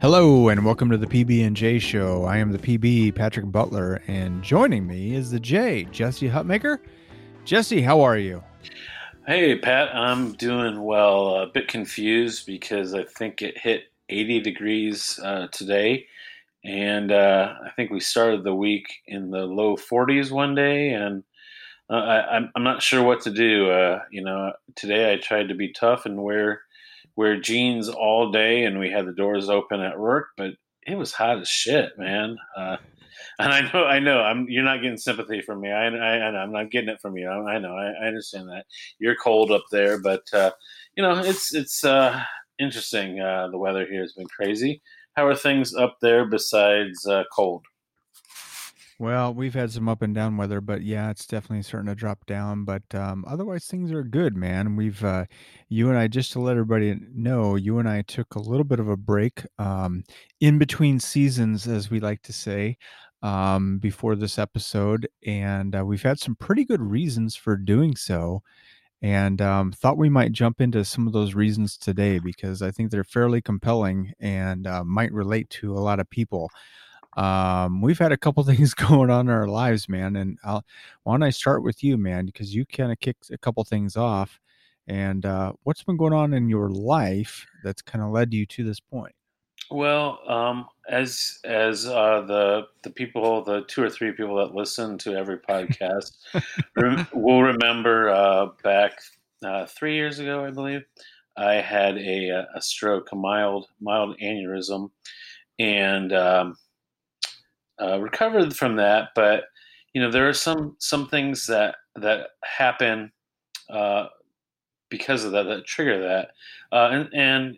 Hello and welcome to the PB&J Show. I am the PB, Patrick Butler, and joining me is the J, Jesse Hutmaker. Jesse, how are you? Hey, Pat, I'm doing well. A bit confused because I think it hit 80 degrees today, and I think we started the week in the low 40s one day, and I'm not sure what to do. Today I tried to be tough and wear jeans all day, and we had the doors open at work, but it was hot as shit, man. And I know, you're not getting sympathy from me. I know, I'm not getting it from you. I know, I understand that you're cold up there, but it's interesting. The weather here has been crazy. How are things up there besides cold? Well, we've had some up and down weather, but yeah, it's definitely starting to drop down. But otherwise, things are good, man. You and I, just to let everybody know, you and I took a little bit of a break in between seasons, as we like to say, before this episode. And we've had some pretty good reasons for doing so. And thought we might jump into some of those reasons today because I think they're fairly compelling and might relate to a lot of people. We've had a couple things going on in our lives, man, and why don't I start with you, man, because you kind of kicked a couple things off. And what's been going on in your life that's kind of led you to this point? Well, as the people, the two or three people that listen to every podcast, will remember back 3 years ago, I believe, I had a stroke, a mild aneurysm, and recovered from that. But there are some things that happen uh, because of that trigger that, and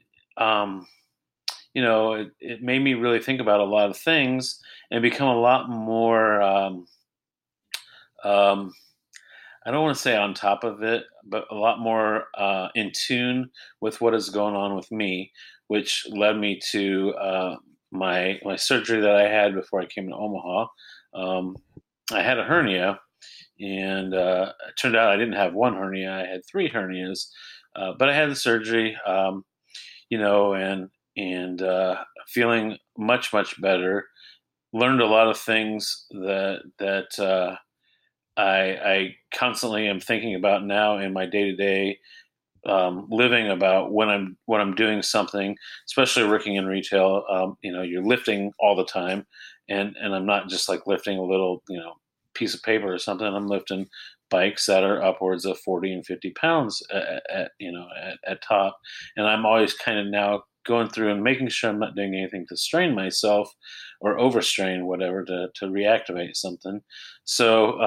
it made me really think about a lot of things and become a lot more. Um, I don't want to say on top of it, but a lot more in tune with what is going on with me, which led me to my surgery that I had before I came to Omaha. Um, I had a hernia, and it turned out I didn't have one hernia; I had three hernias. But I had the surgery, and feeling much better. Learned a lot of things that I constantly am thinking about now in my day to day living, about when I'm doing something, especially working in retail. You're lifting all the time, and I'm not just like lifting a little piece of paper or something. I'm lifting bikes that are upwards of 40 and 50 pounds at top, and I'm always kind of now going through and making sure I'm not doing anything to strain myself or overstrain whatever to reactivate something. So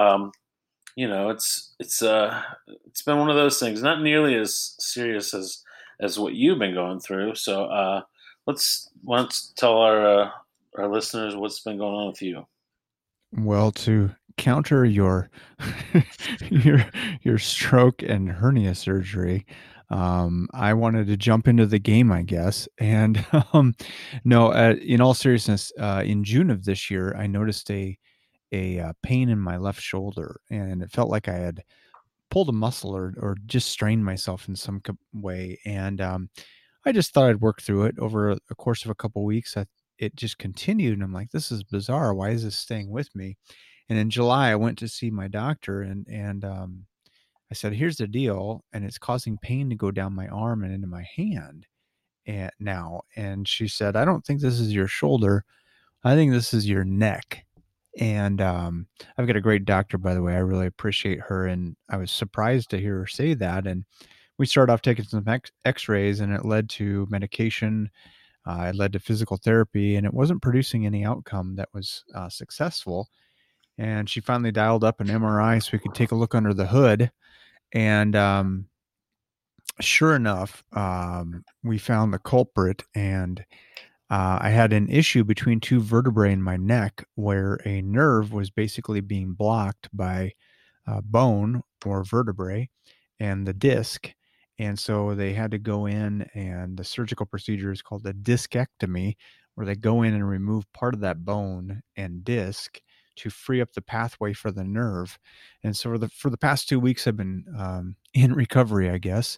it's been one of those things, not nearly as serious as what you've been going through. So let's tell our listeners what's been going on with you. Well, to counter your your your stroke and hernia surgery, I wanted to jump into the game, I guess. And no, in all seriousness, in June of this year, I noticed a pain in my left shoulder, and it felt like I had pulled a muscle or just strained myself in some way. And I just thought I'd work through it over a course of a couple weeks. It just continued, and I'm like, this is bizarre. Why is this staying with me? And in July, I went to see my doctor, and I said, "Here's the deal," and it's causing pain to go down my arm and into my hand now. And she said, "I don't think this is your shoulder. I think this is your neck." And I've got a great doctor, by the way. I really appreciate her, and I was surprised to hear her say that. And we started off taking some X-rays, and it led to medication. It led to physical therapy, and it wasn't producing any outcome that was successful. And she finally dialed up an MRI so we could take a look under the hood. And sure enough, we found the culprit, and I had an issue between two vertebrae in my neck where a nerve was basically being blocked by bone or vertebrae and the disc. And so they had to go in, and the surgical procedure is called a discectomy, where they go in and remove part of that bone and disc to free up the pathway for the nerve. And so for the past 2 weeks, I've been in recovery, I guess.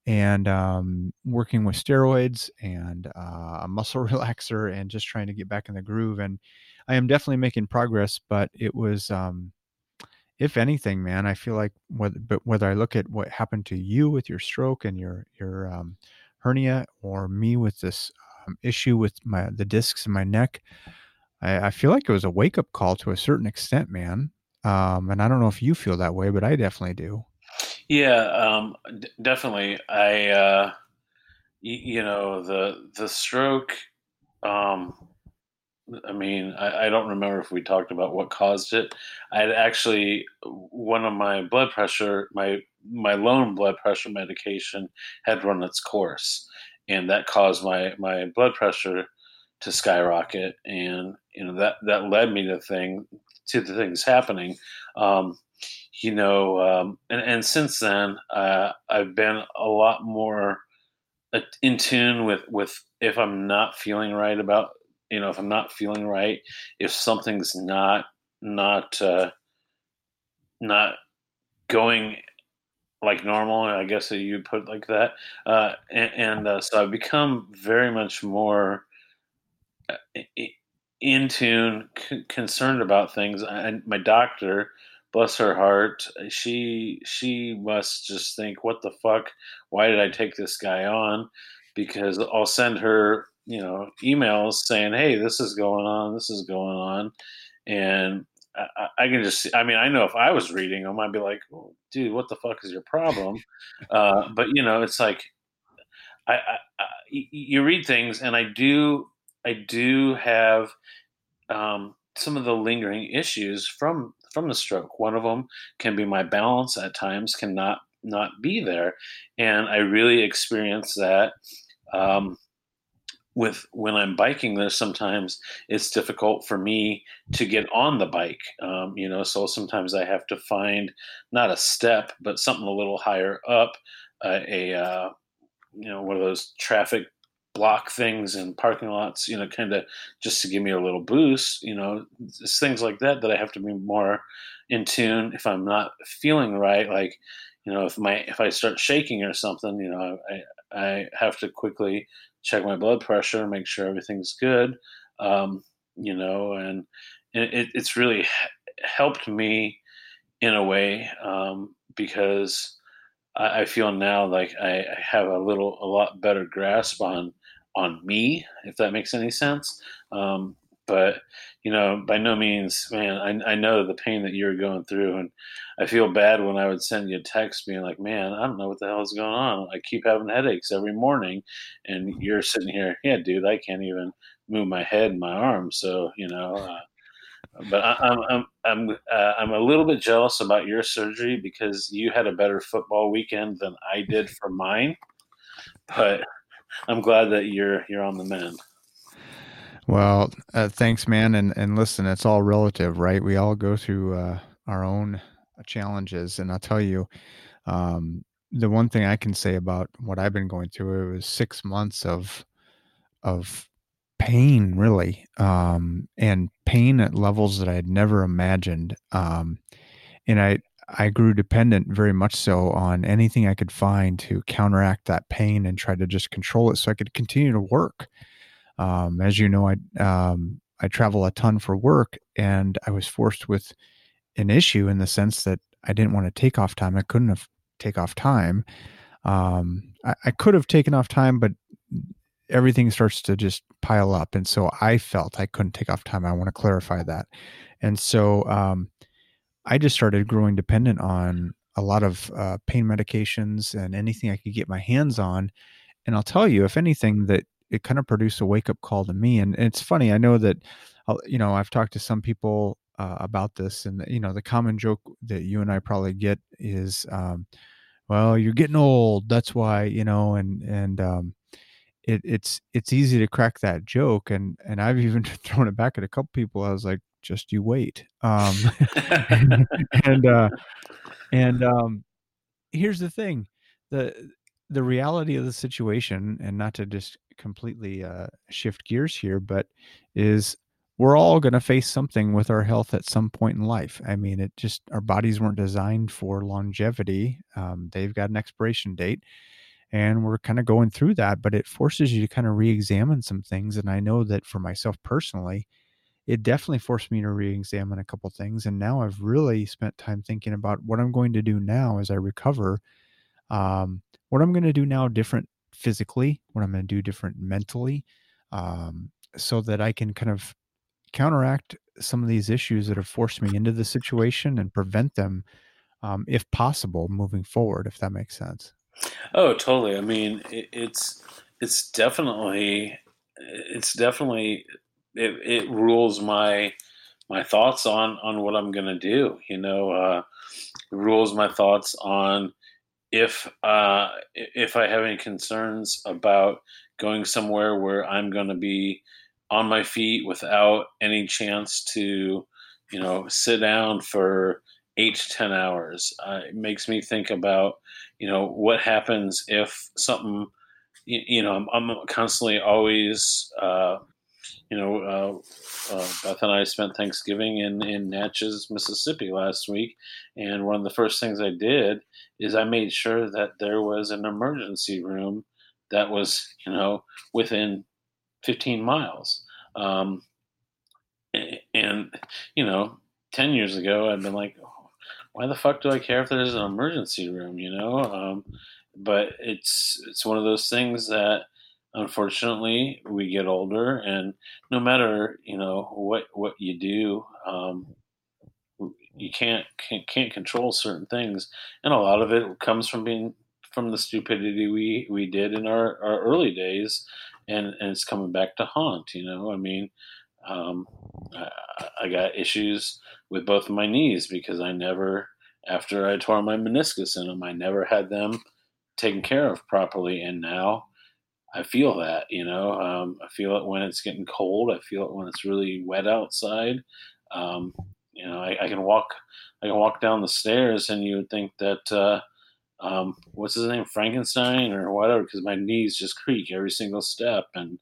and working with steroids and a muscle relaxer and just trying to get back in the groove. And I am definitely making progress, but it was, if anything, man, I feel like whether I look at what happened to you with your stroke and your hernia, or me with this issue with the discs in my neck, I feel like it was a wake up call to a certain extent, man. And I don't know if you feel that way, but I definitely do. Yeah, definitely. You know, the stroke. Um, I mean, I don't remember if we talked about what caused it. I had actually one of my blood pressure, my lone blood pressure medication had run its course, and that caused my blood pressure to skyrocket, and you know that led me to the things happening. Um, and since then, I've been a lot more in tune with if I'm not feeling right about if I'm not feeling right, if something's not not going like normal, I guess that you put it like that, so I've become very much more in tune, concerned about things. And my doctor, bless her heart, she must just think, "What the fuck? Why did I take this guy on?" Because I'll send her, emails saying, "Hey, this is going on. This is going on," and I can just. I mean, I know if I was reading them, I'd be like, "Oh, dude, what the fuck is your problem?" But it's like you read things, and I do have some of the lingering issues from the stroke. One of them can be my balance at times cannot be there, and I really experience that um, with when I'm biking. There's sometimes it's difficult for me to get on the bike, so sometimes I have to find not a step, but something a little higher up, one of those traffic block things in parking lots, kind of just to give me a little boost, it's things like that I have to be more in tune if I'm not feeling right. Like, if I start shaking or something, I have to quickly check my blood pressure, make sure everything's good. Um, and it's really helped me in a way, because I feel now like I have a lot better grasp on me, if that makes any sense. But by no means, man. I know the pain that you're going through, and I feel bad when I would send you a text being like, "Man, I don't know what the hell is going on. I keep having headaches every morning," and you're sitting here, "Yeah, dude, I can't even move my head and my arms." So but I'm a little bit jealous about your surgery because you had a better football weekend than I did for mine. But I'm glad that you're on the mend. Well, thanks, man. And listen, it's all relative, right? We all go through our own challenges, and I'll tell you, the one thing I can say about what I've been going through, it was 6 months of pain, really, and pain at levels that I had never imagined. And I grew dependent, very much so, on anything I could find to counteract that pain and try to just control it so I could continue to work. As you know, I travel a ton for work, and I was forced with an issue in the sense that I didn't want to take off time. I couldn't have take off time. I could have taken off time, but everything starts to just pile up. And so I felt I couldn't take off time. I want to clarify that. And so I just started growing dependent on a lot of pain medications and anything I could get my hands on. And I'll tell you, if anything, that it kind of produced a wake up call to me. And it's funny, I know that, I've talked to some people about this, and the common joke that you and I probably get is, well, you're getting old. That's why, and it's easy to crack that joke, and I've even thrown it back at a couple people. I was like, just you wait. And and here's the thing, the the reality of the situation, and not to just completely shift gears here, but is we're all going to face something with our health at some point in life. I mean, it just, our bodies weren't designed for longevity. They've got an expiration date, and we're kind of going through that, but it forces you to kind of re-examine some things. And I know that for myself personally, it definitely forced me to re-examine a couple things. And now I've really spent time thinking about what I'm going to do now as I recover, um, what I'm going to do now different physically, what I'm going to do different mentally, so that I can kind of counteract some of these issues that have forced me into the situation and prevent them, if possible, moving forward, if that makes sense. Oh, totally. I mean, it's definitely it rules my thoughts on what I'm gonna do. It rules my thoughts on if I have any concerns about going somewhere where I'm going to be on my feet without any chance to, sit down for 8 to 10 hours. It makes me think about, what happens if something, I'm constantly always, Beth and I spent Thanksgiving in Natchez, Mississippi last week, and one of the first things I did is I made sure that there was an emergency room that was, within 15 miles. Um, and, you know, 10 years ago, I'd been like, "Oh, why the fuck do I care if there's an emergency room, but it's one of those things that unfortunately we get older, and no matter what you do, you can't control certain things, and a lot of it comes from the stupidity we did in our early days, and it's coming back to haunt. I mean, um, I, I got issues with both of my knees because I never, after I tore my meniscus in them, I never had them taken care of properly, and now I feel that. I feel it when it's getting cold. I feel it when it's really wet outside. Um, I can walk down the stairs, and you would think that what's his name, Frankenstein or whatever, because my knees just creak every single step. And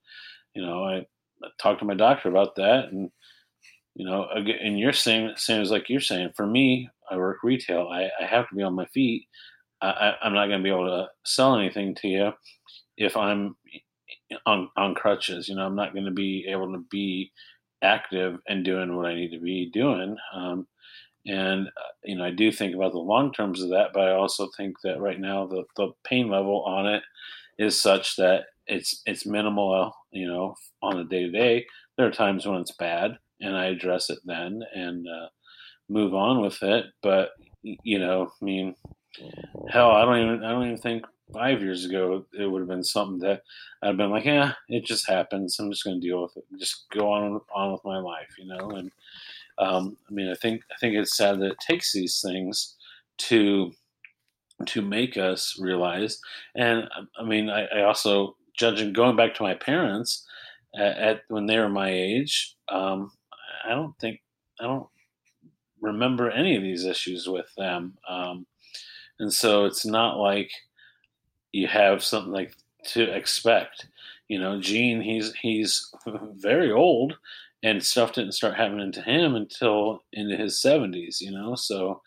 I talked to my doctor about that, and again, and you're saying same as like you're saying. For me, I work retail. I have to be on my feet. I'm not going to be able to sell anything to you if I'm on crutches. I'm not going to be able to be active and doing what I need to be doing. And I do think about the long terms of that, but I also think that right now the pain level on it is such that it's minimal. On a day to day, there are times when it's bad, and I address it then and move on with it. But I mean, hell, I don't even think 5 years ago it would have been something that I'd been like, yeah, it just happens. I'm just going to deal with it. Just go on with my life. And I mean, I think it's sad that it takes these things to to make us realize. And I mean, I also judging going back to my parents at when they were my age. I don't think I don't remember any of these issues with them. And so it's not like you have something like to expect. Gene, he's very old, and stuff didn't start happening to him until into his 70s. So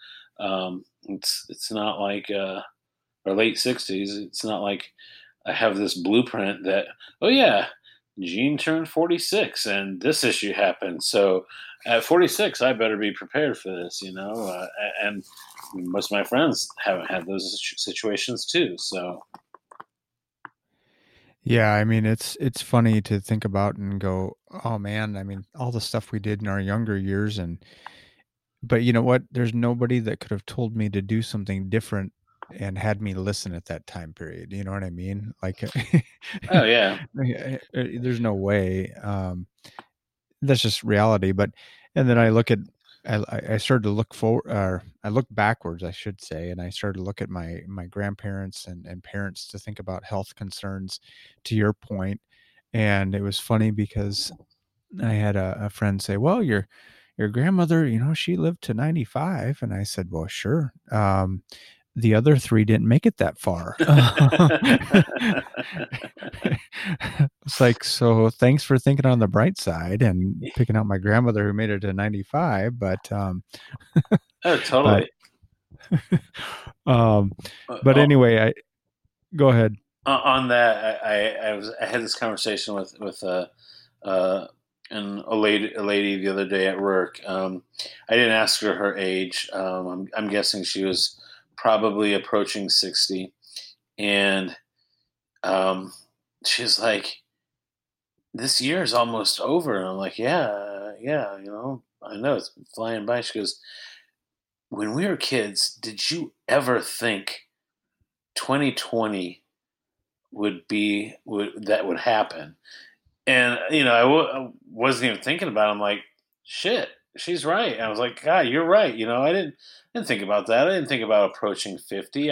it's not like or late 60s. It's not like I have this blueprint that, oh yeah, Gene turned 46 and this issue happened. So at 46, I better be prepared for this. And most of my friends haven't had those situations too. So Yeah, I mean, it's funny to think about and go, "Oh man, I mean, all the stuff we did in our younger years." And but you know what? There's nobody that could have told me to do something different and had me listen at that time period. You know what I mean? Like, oh yeah. there's no way. That's just reality. But and then I look at I started to look forward, or I look backwards, I should say, and I started to look at my grandparents and parents to think about health concerns. To your point, and it was funny because I had a friend say, "Well, your grandmother, she lived to 95," and I said, "Well, sure. The other three didn't make it that far." It's like, so thanks for thinking on the bright side and picking out my grandmother who made it to 95, Oh, but totally. um, Uh, but oh, anyway, I go ahead. On that, I had this conversation with uh, a lady the other day at work. I didn't ask her her age. I'm guessing she was probably approaching 60, and um, she's like, "This year is almost over," and I'm like, "Yeah, yeah, I know it's flying by." She goes, "When we were kids, did you ever think 2020 would happen?" And I wasn't even thinking about it. I'm like, shit, she's right. And I was like, God, you're right. I didn't think about that. I didn't think about approaching 50.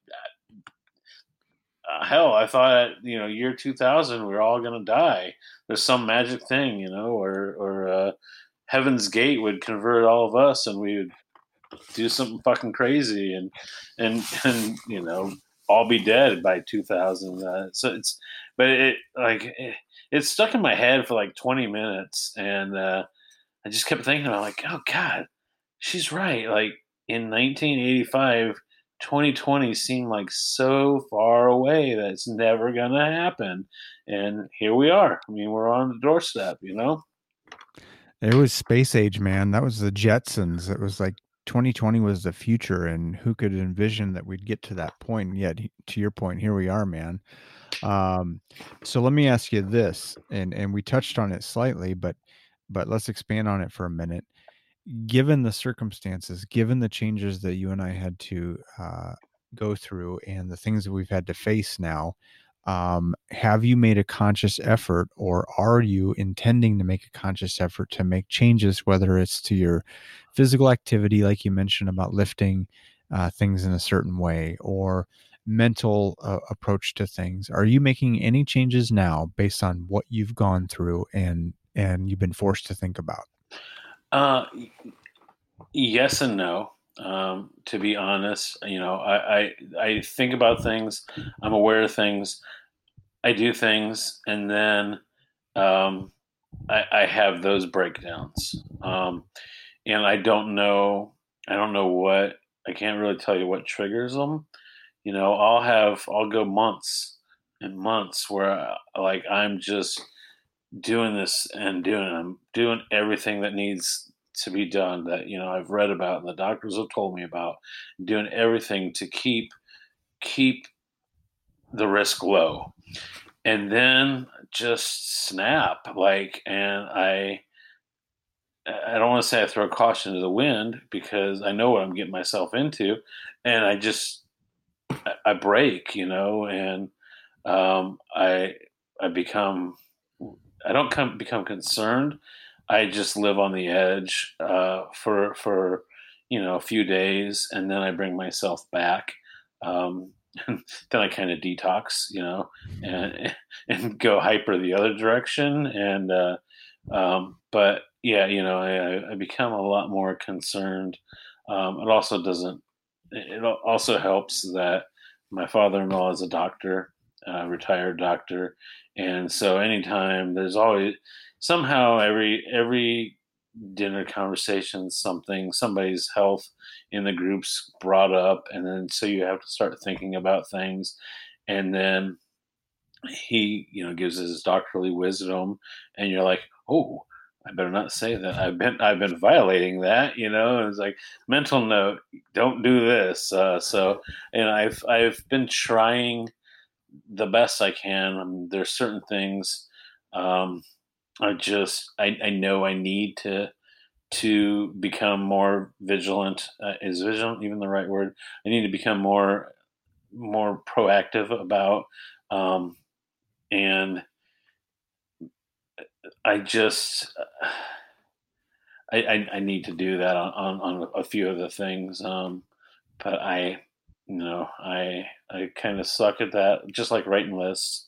Hell, I thought year 2000 we were all gonna die. There's some magic thing, or Heaven's Gate would convert all of us, and we would do something fucking crazy, and all be dead by 2000. But it stuck in my head for like 20 minutes, and I just kept thinking about like, oh God, she's right. Like in 1985, 2020 seemed like so far away that it's never gonna happen, and here we are. I mean, we're on the doorstep. It was space age, man. That was the Jetsons. It was like 2020 was the future, and who could envision that we'd get to that point? And yet, to your point, here we are, man. Um, so let me ask you this, and we touched on it slightly, but let's expand on it for a minute. Given the circumstances, given the changes that you and I had to go through, and the things that we've had to face now, have you made a conscious effort, or are you intending to make a conscious effort to make changes, whether it's to your physical activity, like you mentioned about lifting things in a certain way, or mental approach to things? Are you making any changes now based on what you've gone through and you've been forced to think about? Uh, yes and no. To be honest, I think about things. I'm aware of things. I do things, and then um, I have those breakdowns. And I don't know. I don't know what. I can't really tell you what triggers them. I'll go months and months where like I'm just doing this and I'm doing everything that needs to be done that I've read about and the doctors have told me about, doing everything to keep the risk low, and then just snap, like, and I don't want to say I throw caution to the wind because I know what I'm getting myself into, and I break, and I become I don't become concerned. I just live on the edge for a few days, and then I bring myself back. Um, then I kind of detox, and and go hyper the other direction. And but yeah, I become a lot more concerned. It also doesn't. It also helps that my father-in-law is a doctor, retired doctor, and so anytime there's always somehow every dinner conversation somebody's health in the groups brought up, and then so you have to start thinking about things, and then he gives his doctorly wisdom, and you're like, oh, I better not say that I've been violating that. And it's like, mental note, don't do this. So and I've been trying the best I can. I mean, there's certain things um, I know I need to become more vigilant. Is vigilant even the right word? I need to become more proactive about, um, and I just I need to do that on a few of the things. But I kind of suck at that, just like writing lists.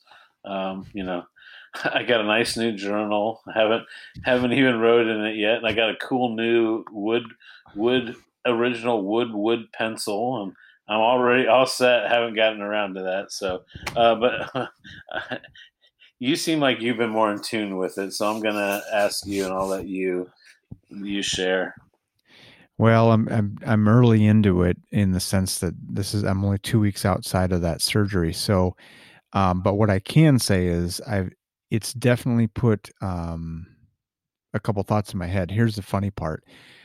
I got a nice new journal. Haven't even wrote in it yet, and I got a cool new wood original wood pencil, and I'm already all set. Haven't gotten around to that. So, but you seem like you've been more in tune with it, so I'm gonna ask you, and I'll let you share. Well, I'm early into it in the sense that I'm only 2 weeks outside of that surgery. So But what I can say is it's definitely put a couple thoughts in my head. Here's the funny part.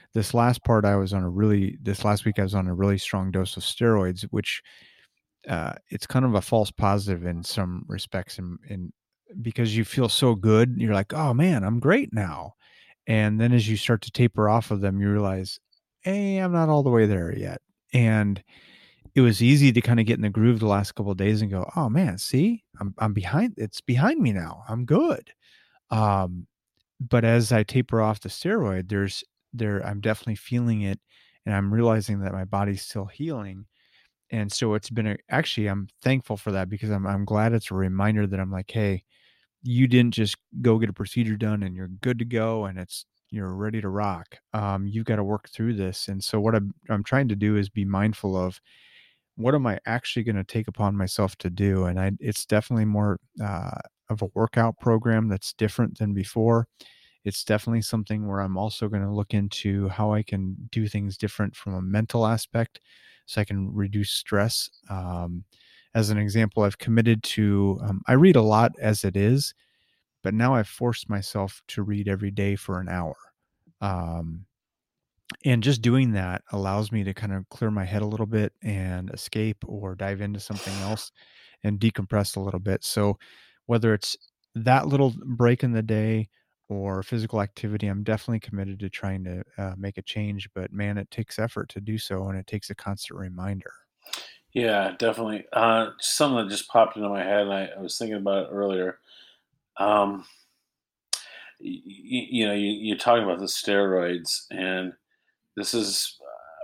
This last week I was on a really strong dose of steroids, which it's kind of a false positive in some respects, in because you feel so good, you're like, oh man, I'm great now. And then as you start to taper off of them, you realize, hey, I'm not all the way there yet. And it was easy to kind of get in the groove the last couple of days and go, oh man, see, I'm behind. It's behind me now. I'm good. Um, but as I taper off the steroid, I'm definitely feeling it, and I'm realizing that my body's still healing. And so it's been actually, I'm thankful for that, because I'm glad it's a reminder that I'm like, hey, you didn't just go get a procedure done and you're good to go and you're ready to rock. You've got to work through this. And so what I'm trying to do is be mindful of, what am I actually going to take upon myself to do? And it's definitely more of a workout program that's different than before. It's definitely something where I'm also going to look into how I can do things different from a mental aspect, so I can reduce stress. As an example, I've committed to, I read a lot as it is, but now I've forced myself to read every day for an hour. Um, and just doing that allows me to kind of clear my head a little bit and escape or dive into something else and decompress a little bit. So whether it's that little break in the day or physical activity, I'm definitely committed to trying to make a change. But man, it takes effort to do so, and it takes a constant reminder. Yeah, definitely. Something that just popped into my head, and I was thinking about it earlier. Um, you're talking about the steroids, and this is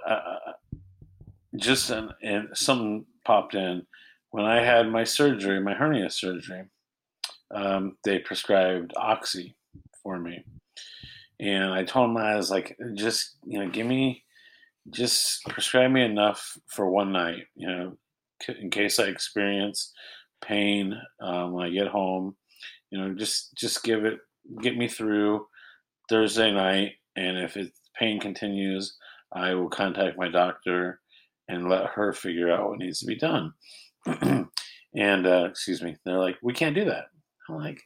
just and something popped in when I had my surgery, my hernia surgery. They prescribed Oxy for me, and I told them, I was like, just just prescribe me enough for one night, in case I experience pain when I get home. Just get me through Thursday night, and if pain continues, I will contact my doctor and let her figure out what needs to be done. And excuse me, they're like, we can't do that. I'm like,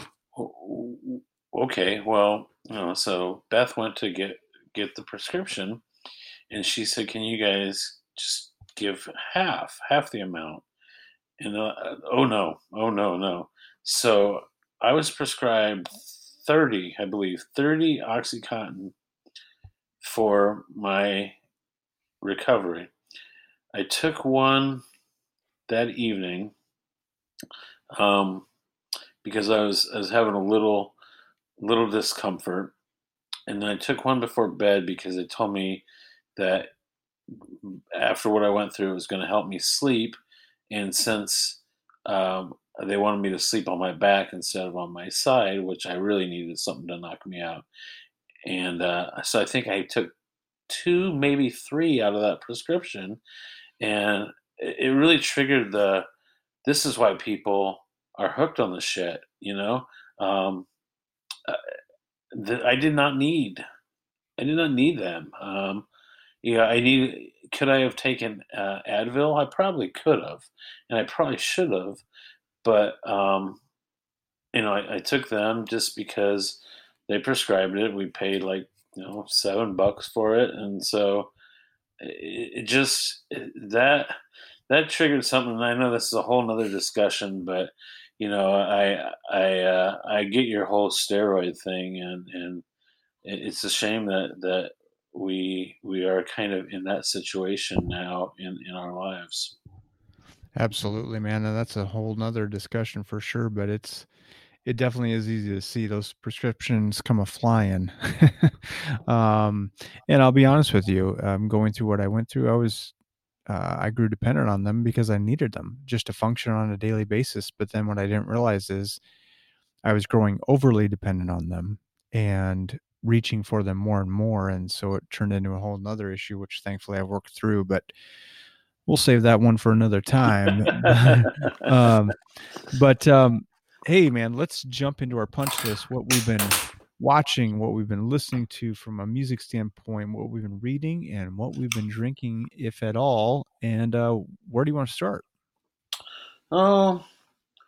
okay, well, so Beth went to get the prescription, and she said, can you guys just give half the amount? And oh no, oh no, no. So I was prescribed 30, I believe, 30 Oxycontin for my recovery. I took one that evening, um, because I was having a little discomfort, and then I took one before bed because it told me that after what I went through, it was going to help me sleep. And since they wanted me to sleep on my back instead of on my side, which I really needed something to knock me out. And so I think I took two, maybe three out of that prescription. And it really triggered this is why people are hooked on the shit, Um, uh, I did not need, them. Yeah, could I have taken Advil? I probably could have, and I probably should have, but I took them just because they prescribed it. We paid like $7 for it, and so that triggered something. And I know this is a whole nother discussion, but I get your whole steroid thing, and it's a shame that we are kind of in that situation now in our lives. Absolutely, man. And that's a whole nother discussion for sure. But it definitely is easy to see those prescriptions come a flying. um, and I'll be honest with you, going through what I went through, I grew dependent on them because I needed them just to function on a daily basis. But then what I didn't realize is I was growing overly dependent on them and reaching for them more and more. And so it turned into a whole nother issue, which thankfully I've worked through. But we'll save that one for another time. um, but hey, man, let's jump into our punch list. What we've been watching, what we've been listening to from a music standpoint, what we've been reading, and what we've been drinking, if at all. And where do you want to start? Oh.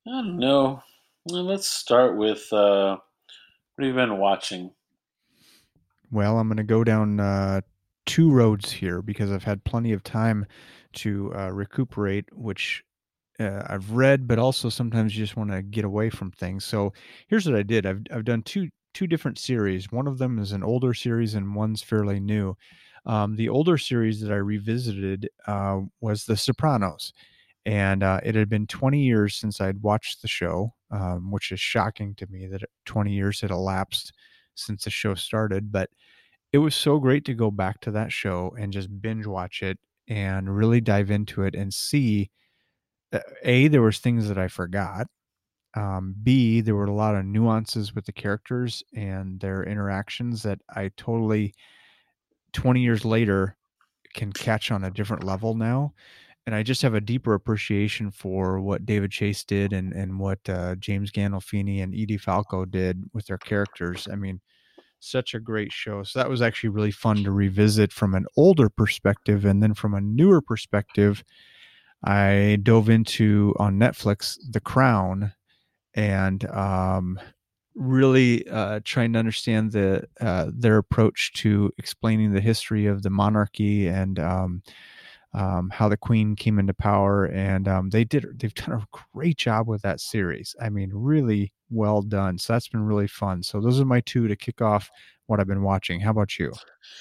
I don't know. Well, let's start with what have you been watching? Well, I'm going to go down two roads here because I've had plenty of time to recuperate, which I've read, but also sometimes you just want to get away from things. So here's what I did. I've done two different series. One of them is an older series, and one's fairly new. The older series that I revisited was The Sopranos, and it had been 20 years since I'd watched the show, which is shocking to me that 20 years had elapsed since the show started. But it was so great to go back to that show and just binge watch it and really dive into it and see A, there was things that I forgot. B, there were a lot of nuances with the characters and their interactions that I totally 20 years later can catch on a different level now. And I just have a deeper appreciation for what David Chase did and what James Gandolfini and Edie Falco did with their characters. I mean, such a great show. So that was actually really fun to revisit from an older perspective. And then from a newer perspective, I dove into on Netflix The Crown and really trying to understand their approach to explaining the history of the monarchy and how the queen came into power. And they've done a great job with that series. I mean, really well done. So that's been really fun. So those are my two to kick off what I've been watching. How about you?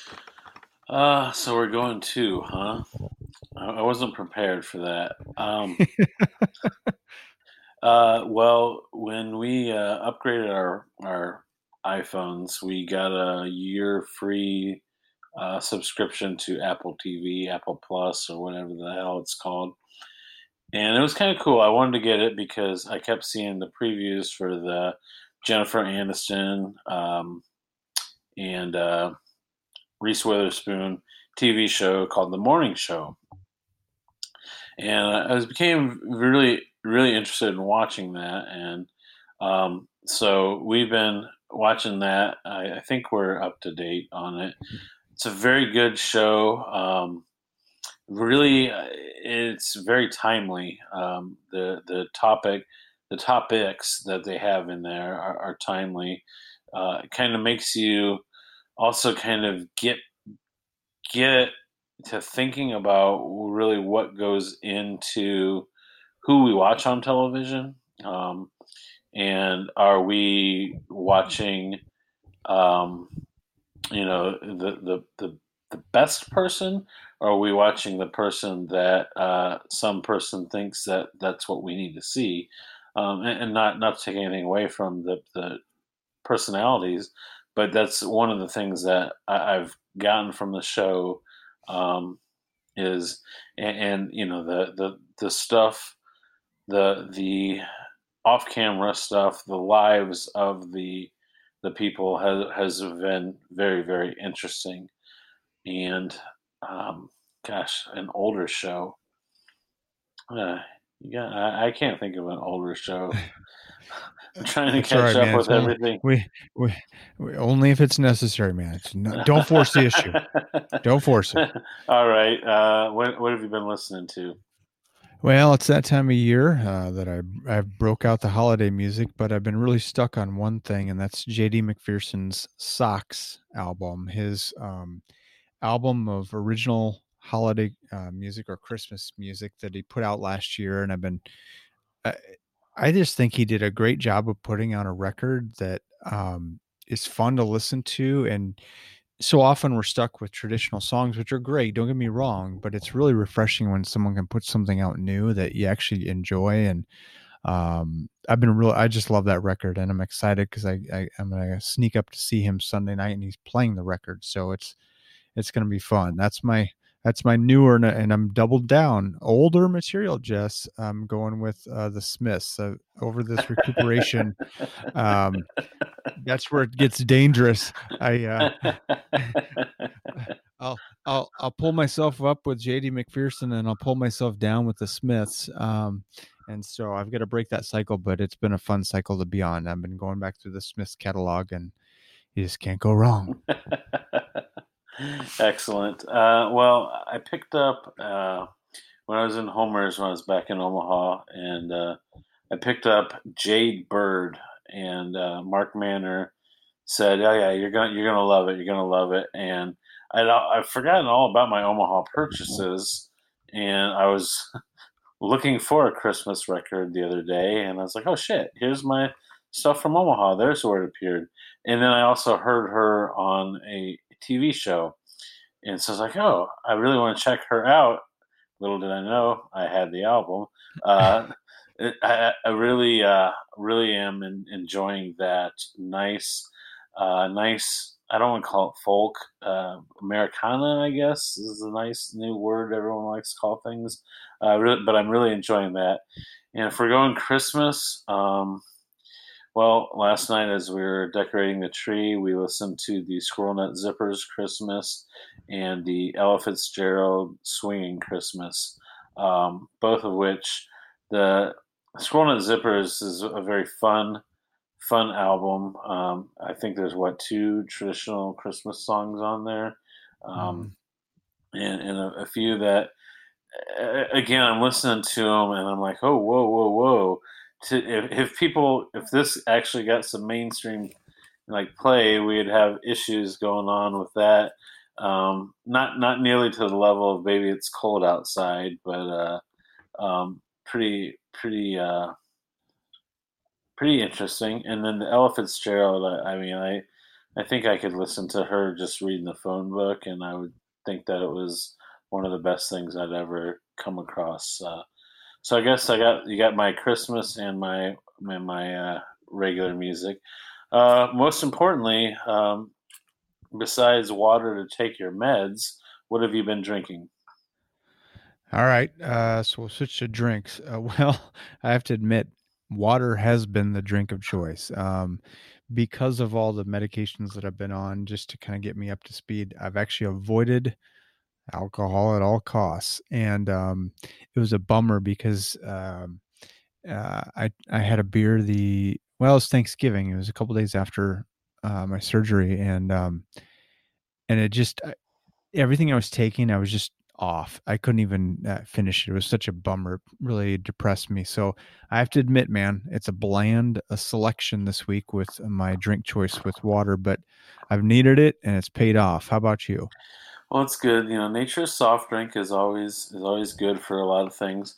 So we're going two, huh? I wasn't prepared for that. Well, when we upgraded our iPhones, we got a year free subscription to Apple TV, Apple Plus, or whatever the hell it's called. And it was kind of cool. I wanted to get it because I kept seeing the previews for the Jennifer Aniston and Reese Witherspoon TV show called The Morning Show. And became really interested in watching that. And so we've been watching that. I think we're up to date on it. It's a very good show. Really, it's very timely. The topics that they have in there are timely. It kind of makes you also kind of get to thinking about really what goes into who we watch on television, and are we watching, um, the best person, or are we watching the person that some person thinks that that's what we need to see, and not to take anything away from the personalities, but that's one of the things that I've gotten from the show, um, is and the stuff, the off camera stuff, the lives of the people has been very interesting. And um, gosh, an older show. Uh, yeah, I can't think of an older show. I'm trying to That's all catch right, up man. with It's only everything. we, we only if it's necessary, man. Don't force the issue. Don't force it. All right. What have you been listening to? Well, it's that time of year that I broke out the holiday music, but I've been really stuck on one thing, and that's J.D. McPherson's Socks album. His album of original holiday music or Christmas music that he put out last year, and I, I just think he did a great job of putting on a record that is fun to listen to. And so often we're stuck with traditional songs, which are great. Don't get me wrong, but it's really refreshing when someone can put something out new that you actually enjoy. And I just love that record, and I'm excited because I'm gonna sneak up to see him Sunday night, and he's playing the record, so it's gonna be fun. That's my newer, and I'm doubled down older material. Jess, I'm going with the Smiths over this recuperation. Um, that's where it gets dangerous. I'll pull myself up with JD McPherson, and I'll pull myself down with the Smiths. And so I've got to break that cycle, but it's been a fun cycle to be on. I've been going back through the Smiths catalog, and you just can't go wrong. Excellent. Well, I picked up when I was in Homer's when I was back in Omaha, and I picked up Jade Bird, and Mark Manner said, "Oh yeah, you're gonna love it. You're gonna love it." And I've forgotten all about my Omaha purchases, and I was looking for a Christmas record the other day, and I was like, "Oh shit, here's my stuff from Omaha." There's where it appeared, and then I also heard her on a TV show, and so I was like, "Oh, I really want to check her out." Little did I know I had the album. Uh, I really, really am enjoying that nice. I don't want to call it folk, Americana. I guess this is a nice new word everyone likes to call things. But I'm really enjoying that. And if we're going Christmas, well, last night as we were decorating the tree, we listened to the Squirrel Nut Zippers Christmas and the Ella Fitzgerald Swinging Christmas, both of which the Squirrel Nut Zippers is a very fun album. I think there's two traditional Christmas songs on there, um, Mhm. and a few that again, I'm listening to them and I'm like, oh, whoa, whoa, whoa. If this actually got some mainstream like play, we'd have issues going on with that. Not nearly to the level of "Baby It's Cold Outside," but pretty interesting. And then the Ella Fitzgerald, I mean, I think I could listen to her just reading the phone book, and I would think that it was one of the best things I'd ever come across. So I guess you got my Christmas and my regular music. Most importantly, besides water to take your meds, what have you been drinking? All right. So we'll switch to drinks. Well, I have to admit, water has been the drink of choice. Because of all the medications that I've been on, just to kind of get me up to speed, I've actually avoided alcohol at all costs. And it was a bummer because I had a beer it was Thanksgiving. It was a couple days after my surgery, and it just everything I was taking, I was just off. I couldn't even finish it. It was such a bummer. It really depressed me. So I have to admit, man, it's a selection this week with my drink choice with water, but I've needed it and it's paid off. How about you? Well, it's good. You know, nature's soft drink is always good for a lot of things.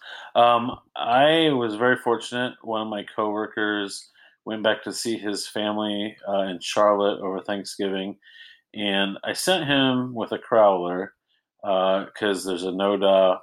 I was very fortunate. One of my coworkers went back to see his family in Charlotte over Thanksgiving, and I sent him with a crowler because there's a Noda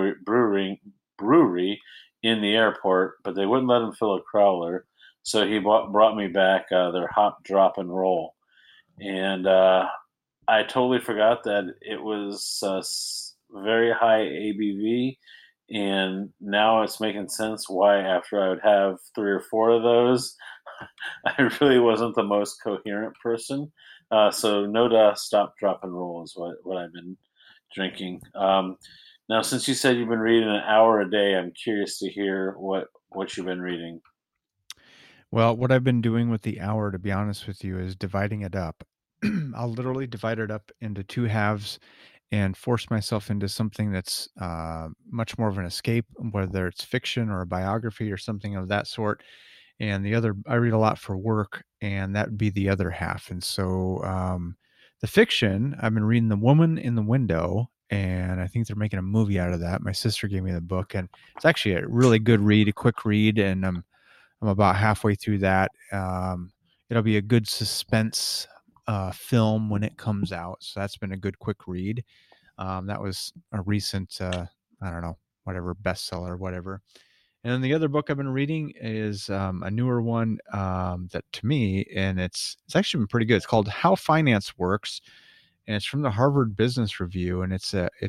brewery in the airport, but they wouldn't let him fill a crowler, so he brought me back their hop, drop, and roll, and I totally forgot that it was very high ABV, and now it's making sense why after I would have three or four of those, I really wasn't the most coherent person. So Noda Stop, Drop, and Roll is what I've been drinking. Now, since you said you've been reading an hour a day, I'm curious to hear what you've been reading. Well, what I've been doing with the hour, to be honest with you, is dividing it up. I'll literally divide it up into two halves and force myself into something that's much more of an escape, whether it's fiction or a biography or something of that sort. And the other, I read a lot for work, and that would be the other half. And so the fiction, I've been reading The Woman in the Window, and I think they're making a movie out of that. My sister gave me the book, and it's actually a really good read, a quick read, and I'm about halfway through that. It'll be a good suspense film when it comes out. So that's been a good quick read. That was a recent, I don't know, whatever bestseller, whatever. And then the other book I've been reading is a newer one that to me, and it's actually been pretty good. It's called How Finance Works, and it's from the Harvard Business Review, and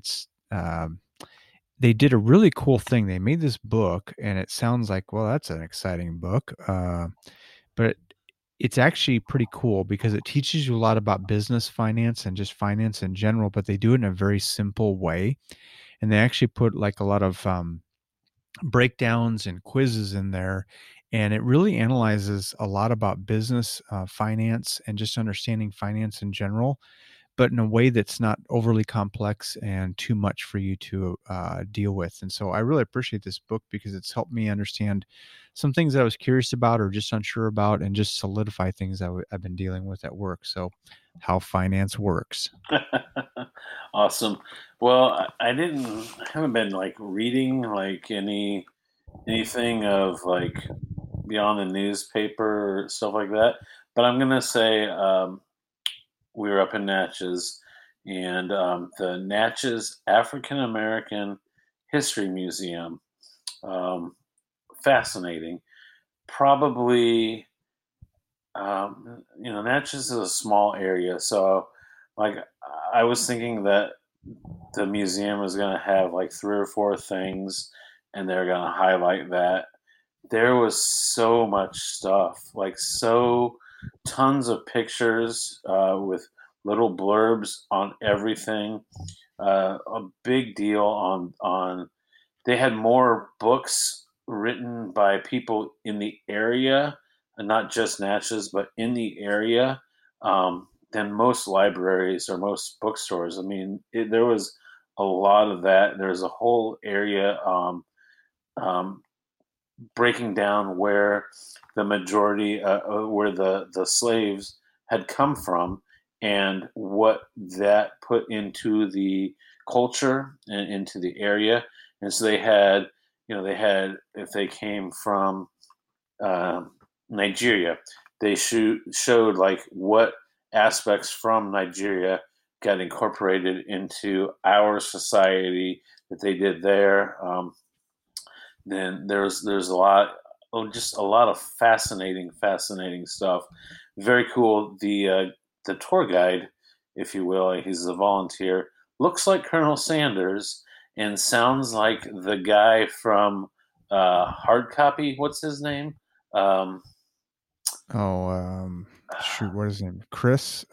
they did a really cool thing. They made this book, and it sounds like, well, that's an exciting book, but it's actually pretty cool because it teaches you a lot about business finance and just finance in general. But they do it in a very simple way, and they actually put like a lot of breakdowns and quizzes in there, and it really analyzes a lot about business finance and just understanding finance in general. but in a way that's not overly complex and too much for you to deal with. And so I really appreciate this book because it's helped me understand some things that I was curious about or just unsure about, and just solidify things I've been dealing with at work. So, how finance works. Awesome. Well, I haven't been like reading like anything of like beyond the newspaper or stuff like that. But I'm gonna say we were up in Natchez, and the Natchez African American History Museum, um, fascinating. Probably, Natchez is a small area, so like I was thinking that the museum was going to have like three or four things, and they're going to highlight that. There was so much stuff, like so tons of pictures with little blurbs on everything. A big deal on. They had more books written by people in the area, and not just Natchez, but in the area, than most libraries or most bookstores. I mean, there was a lot of that. There's a whole area um, breaking down where the majority, where the slaves had come from, and what that put into the culture and into the area. And so they had if they came from uh, Nigeria, they showed like what aspects from Nigeria got incorporated into our society that they did there. Then there's a lot, just a lot of fascinating stuff. Very cool. The tour guide, if you will, he's a volunteer, looks like Colonel Sanders and sounds like the guy from Hard Copy. What's his name? Um, Oh, shoot, what is his name? Chris.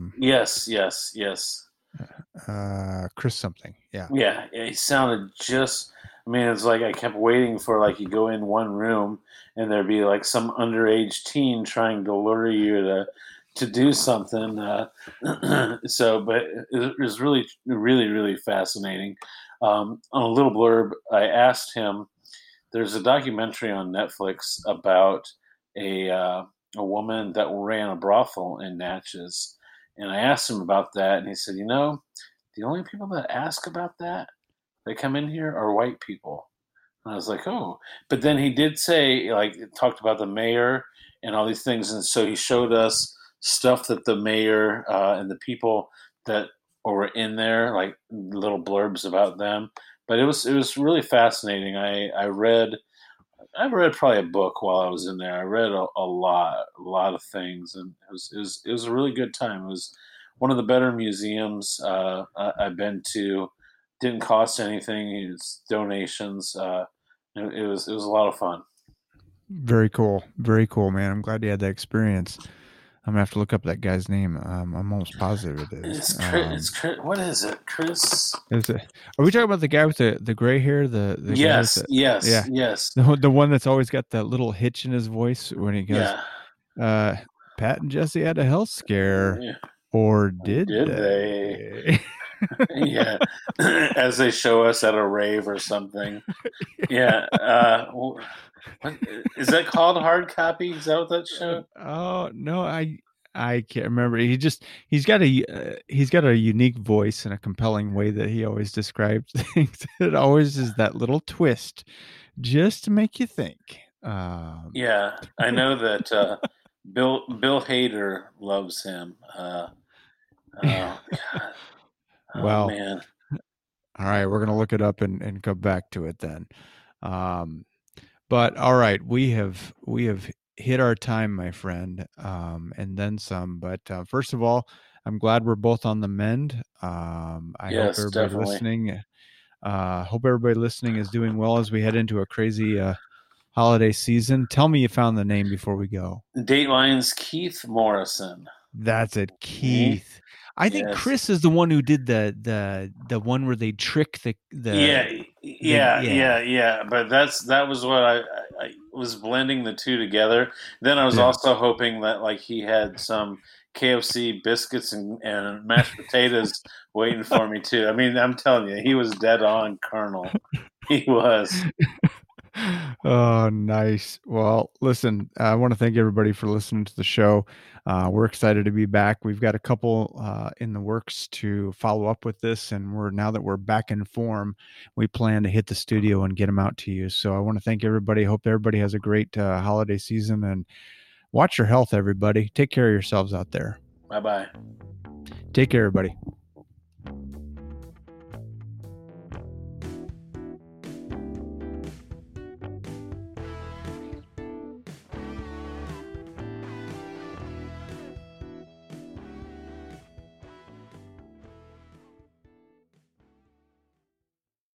yes. Chris something. Yeah. Yeah, he sounded just. I mean, it's like I kept waiting for like you go in one room and there'd be like some underage teen trying to lure you to do something. But it was really fascinating. On a little blurb, I asked him. There's a documentary on Netflix about a uh, a woman that ran a brothel in Natchez, and I asked him about that, and he said, the only people that ask about that come in here are white people. And I was like, oh. But then he did say, like, talked about the mayor and all these things. And so he showed us stuff that the mayor and the people that were in there, like little blurbs about them. But it was really fascinating. I read probably a book while I was in there. I read a lot of things, and it was a really good time. It was one of the better museums I've been to. Didn't cost anything. It's donations. It was a lot of fun. Very cool. Very cool, man. I'm glad you had that experience. I'm gonna have to look up that guy's name. I'm almost positive it is. It's Chris. What is it, Chris? Are we talking about the guy with the gray hair? The guy with Yes, the yes, yeah, yes. the one that's always got that little hitch in his voice when he goes, Yeah. uh, "Pat and Jesse had a health scare, Yeah. or did Did they? they?" Yeah. As they show us at a rave or something. Yeah. What is that called? Hard Copy? Is that what that show? Oh no, I can't remember. He's got a unique voice and a compelling way that he always describes things. It always is that little twist, just to make you think. Yeah, I know that Bill Hader loves him. Oh God. Oh Well, man. all right, we're gonna look it up and come back to it then. Um, but all right, we have hit our time, my friend, and then some. But first of all, I'm glad we're both on the mend. I hope Yes, everybody definitely. listening hope everybody listening is doing well as we head into a crazy holiday season. Tell me you found the name before we go. Dateline's Keith Morrison. That's it, Eh? Keith. I think Yes. Chris is the one who did the one where they trick Yeah, yeah, yeah. But that was what I was blending the two together. Then I was yeah. also hoping that like he had some KFC biscuits and mashed potatoes waiting for me too. I mean, I'm telling you, he was dead on, Colonel. He was. Oh, nice. Well, listen, I want to thank everybody for listening to the show. We're excited to be back. We've got a couple in the works to follow up with this, and now that we're back in form, we plan to hit the studio and get them out to you. So I want to thank everybody. Hope everybody has a great holiday season, and watch your health, everybody. Take care of yourselves out there. Bye bye. Take care, everybody.